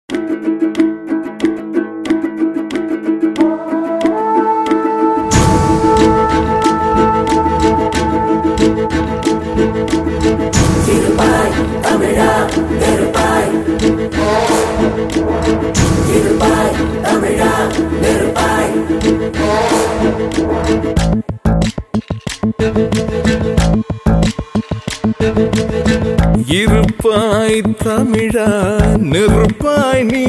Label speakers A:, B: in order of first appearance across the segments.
A: இருப்பாய் தமிழா நெருப்பாய் நீ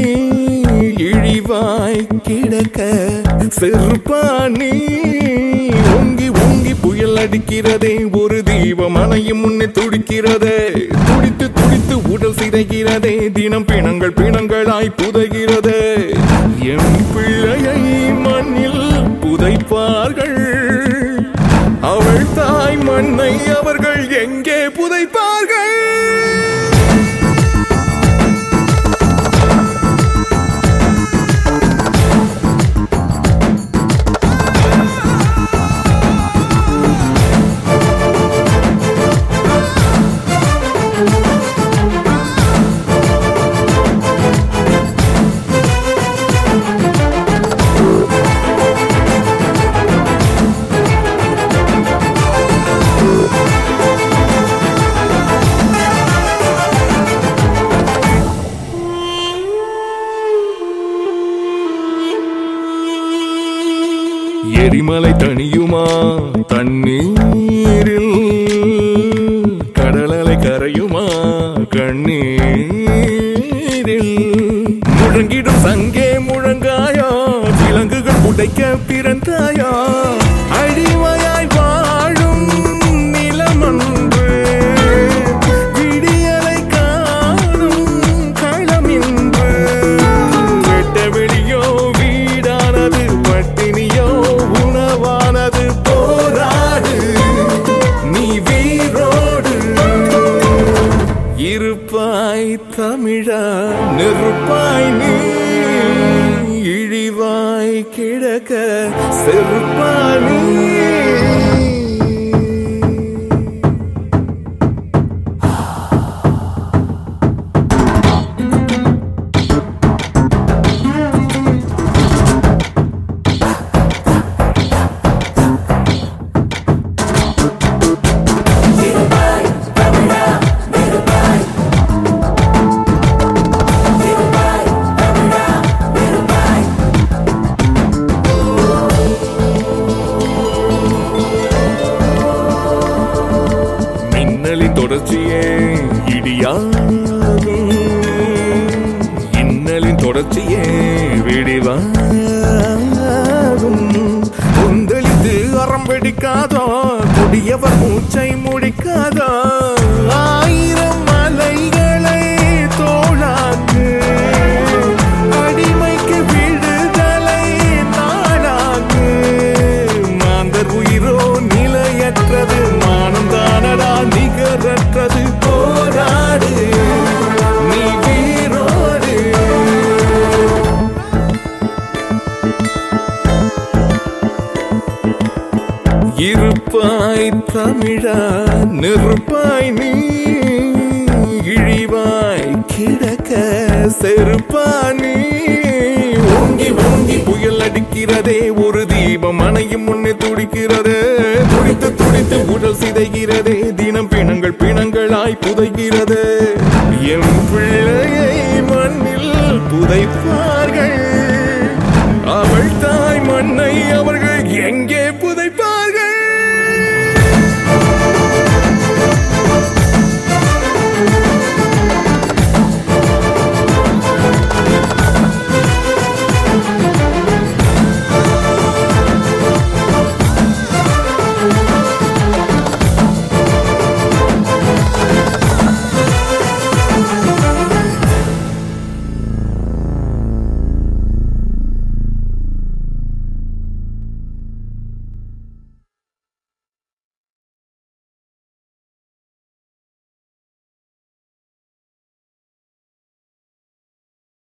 A: இழிவாய் கிடக்க செருப்பானி ஓங்கி ஓங்கி புயல் அடிக்கிறதே ஒரு தீபம் அணையும் முன்னே துடிக்கிறதே துடித்து துடித்து உடல் சிதைகிறதே தினம் பிணங்கள் பிணங்களாய் புதைகிறதே எம் பிள்ளையை மண்ணில் புதைப்பார்கள் அவள் தாய் மண்ணை அவர்கள் எங்கே புதைப்பார்கள் எரிமலை தனியுமா தண்ணீரில் கடலலை கரையுமா கண்ணீரில் முழங்கிடும் சங்கே முழங்காயா விலங்குகள் உடைக்க பிறந்தாயா அடிமையாய் வாழும் நிலமன்று விடியலை காணும் களம் என்று வெட்ட வெளியோ வீடானது பட்டினியோ உணவானது போராடு நீ வீரோடு இருப்பாய் தமிழா நெருப்பாய் நீ இழிவாய் கிடக்க செருப்பானி தொடர்ச்சியே இடியாகும் இன்னலின் தொடர்ச்சியே விடிவாகும் கொந்தளித்து அறம் வெடிக்காதோ கொடியவர் மூச்சை முடிக்காதோ ஆயிரம் மலைகளை தோளாக்கு அடிமைக்கு விடுதலை நாடாக்கு மாந்தர் உயிரோ நிலையற்றது மானம் தானடா நிகரற்றது போராடு நீ வீரோடு இருப்பாய் தமிழா நெருப்பாய் நீ இழிவாய் கிடக்க செருப்பானி ஓங்கி ஓங்கி புயல் அடிக்கிறதே ஒரு தீபம் அணையும் முன்னே துடிக்கிறதே துடித்து துடித்து உடல் சிதைகிறதே தினம் பிணங்கள் பிணங்களாய் புதைகிறது எம் பிள்ளையை மண்ணில் புதைப்பார்கள் அவள் தாய் மண்ணை